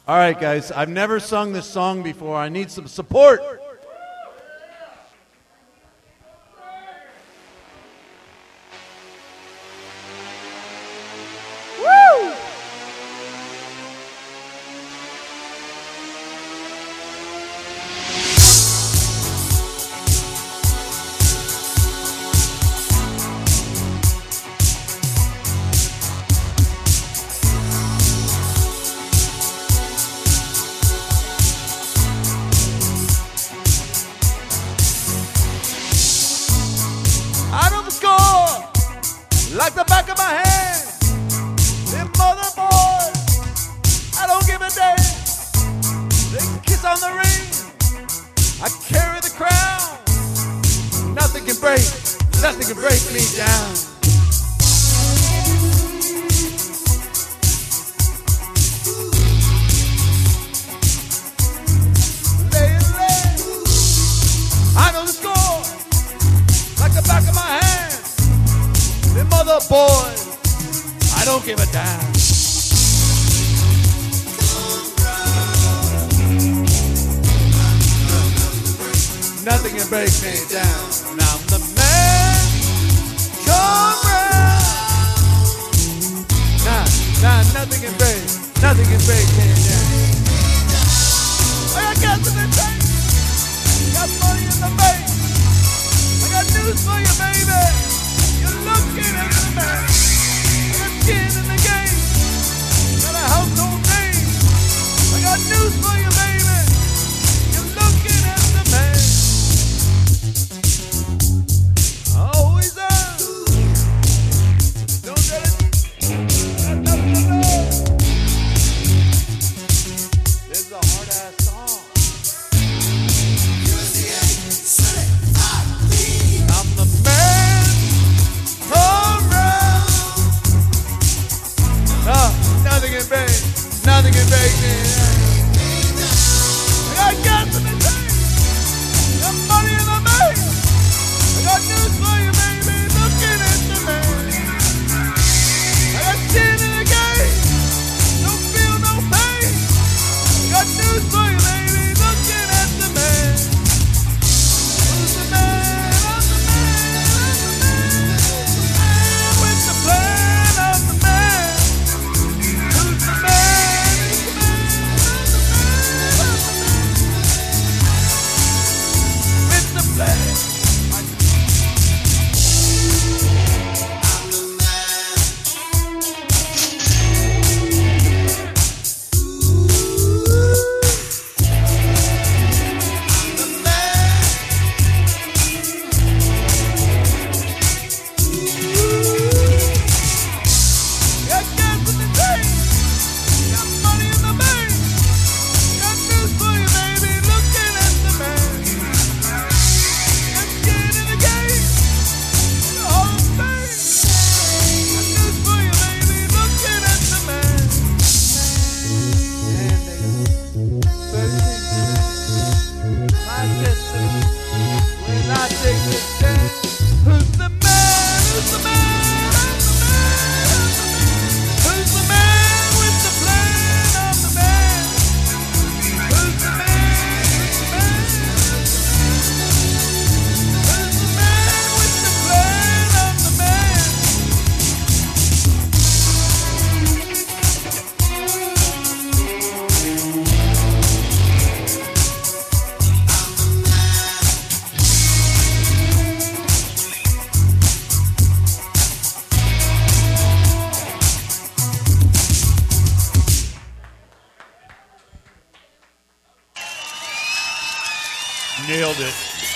All right, guys, I've never sung this song before. I need some support. Woo! I know the score like the back of my hand. Them mother boys, I don't give a damn. They kiss on the ring, I carry the crown. Nothing can break me down. I know the score like the back of my hand. Them mother boys, I don't give a damn. Nothing can break me down. And I'm the man. Come round. Nah, nothing can break me down. I got gas in the tank. Got money in the bank. I got news for you, baby. You're looking at the man. I got skin in the game. Got a household name. I got news for you, baby. You're looking at the man. Always on. Don't let it. Got nothing to know. This is a hard ass song. I'm the man. Come round. Nothing can break me. I got gas in the tank. Got money in the bank. I got news for you, baby. Looking at the man. I got skin in the game. Don't feel no pain. I got news for you, baby. Looking at the man. Who's the man? I'm the man. I'm the man. With the plan, I'm the man. Who's the man? He's the man. I'm the man. With the plan. Got gas in the tank. Got money in the bank. Got news for you, baby. Looking at the man. Got skin in the game. The whole thing. Got news for you, baby. Looking at the man. When I take the stand, who's the man? Who's the man? I'm the man. Who's the man with the plan? I'm the man. Who's the man? Who's the man? Who's the man with the plan? I'm the man. Nailed it.